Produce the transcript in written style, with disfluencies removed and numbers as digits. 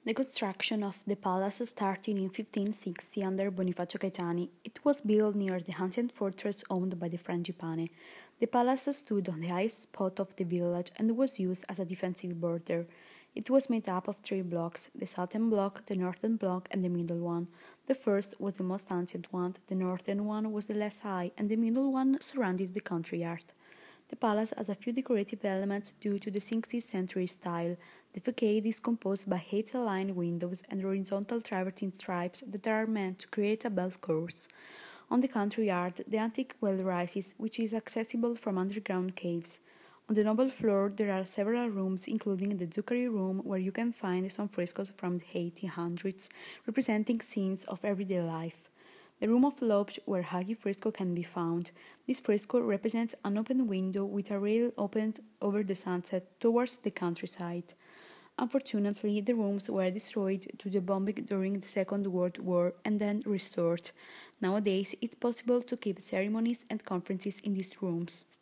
The construction of the palace started in 1560 under Bonifacio Caetani. It was built near the ancient fortress owned by the Frangipane. The palace stood on the highest spot of the village and was used as a defensive border. It was made up of three blocks, the southern block, the northern block, and the middle one. The first was the most ancient one, the northern one was the less high, and the middle one surrounded the country yard. The palace has a few decorative elements due to the 16th century style. The facade is composed by 8 aligned windows and horizontal travertine stripes that are meant to create a bell course. On the country yard, the antique well rises, which is accessible from underground caves. On the noble floor, there are several rooms, including the Zuccari room, where you can find some frescoes from the 1800s, representing scenes of everyday life. The room of lodge where Hagi fresco can be found. This fresco represents an open window with a rail opened over the sunset towards the countryside. Unfortunately, the rooms were destroyed due to bombing during the Second World War and then restored. Nowadays, it's possible to keep ceremonies and conferences in these rooms.